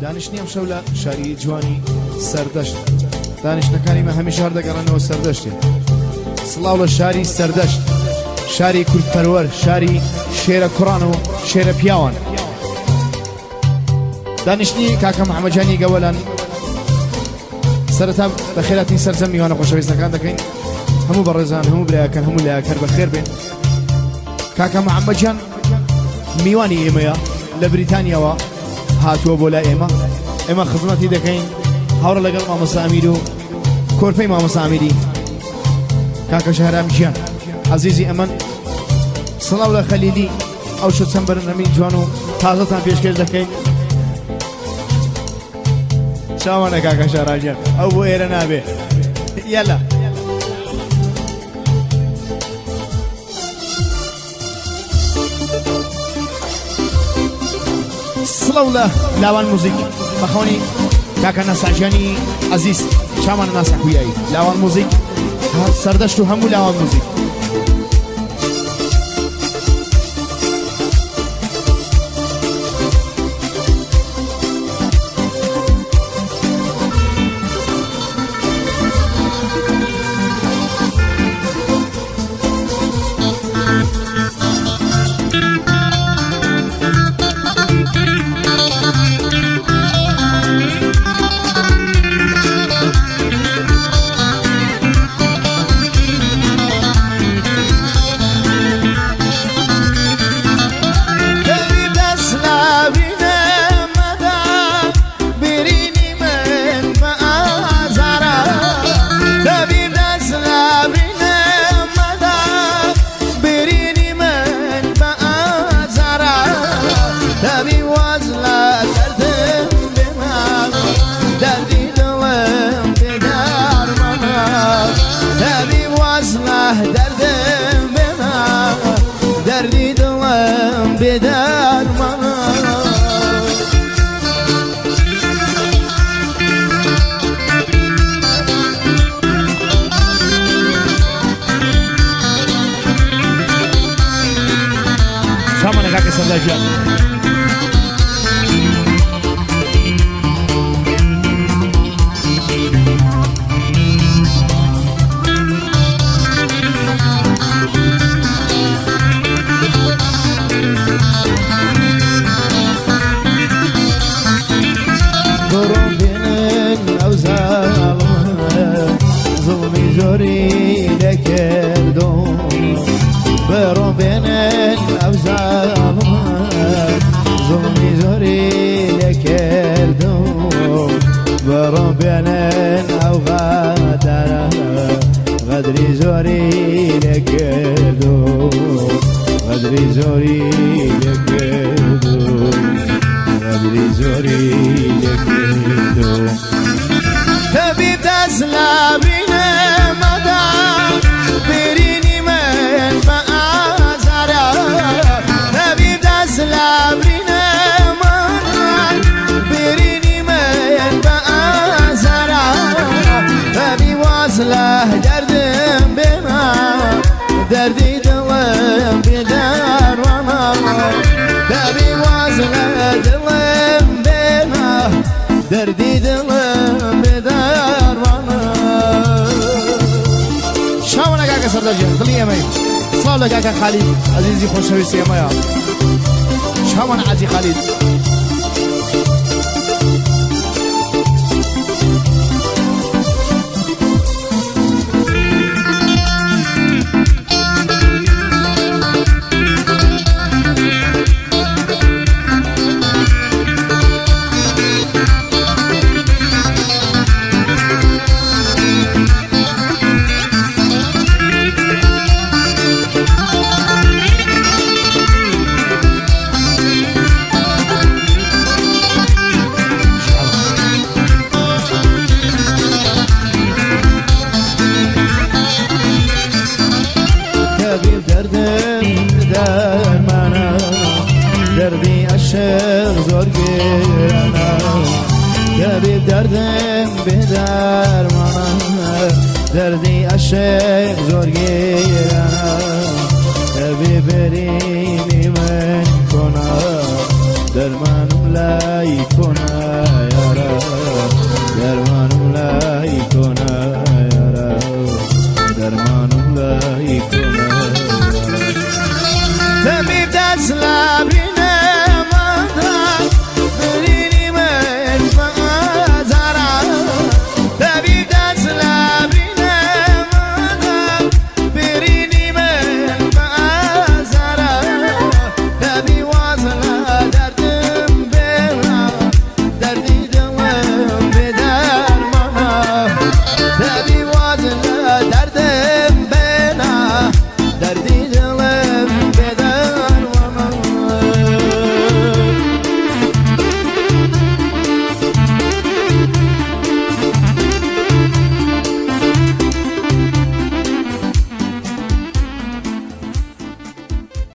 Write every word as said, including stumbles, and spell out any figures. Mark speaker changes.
Speaker 1: دانشنی ئەم شەو لە شاری جوانی سەردەشت دانیشتەکانیمە هەمیشە هەردەگەڕێنەوە سەردەشتێ سڵاو لە شاری سەردەشت شاری کورتپەروەر شاری شێرە کوڕان و شێرە پیاوان دانیشتنی کاکە محەممەدجانی گەوەلان سەرەتا بە خێراتی سەرجەم میوانە خۆشەویستەکان دەکەین هەموو بەڕێزان هەموو برایەکان هەموو لایەکەر بەخێر بێن کاکە محەممەدجان میوانی ئێمەیە لە بریتانیاوە هاتووە بۆ لای ئێمە ئێمە خزمەتی دەکەین هاوڕە لەگەڵ مامۆستا ئەمیری و کۆرپەی مامۆستا ئەمیری کاکە شەهرام گیان عەزیزی ئەمن سڵاو لە خەلیلی ئەو شت چەند بەرنەمەی جوان و تازەتان پێشکەش دەکەین چاوانە کاکە شەهرام گیان ئەو بۆ ئێرە نابێ یەلا سڵاو لە لاوان موزیک بەخۆنی کاکە نەساجیانی عەزیز چامان ناسا کویایی لاوان موزیک سەردەشت و هەموو لاوان موزیک صالح كاكا خالد عزيزي خوشويستي يا شامان عزي خالد
Speaker 2: طبیب دردم به درمانم دردی عشق زور گیرم طبیب برینی من کنم درمانم لای کنم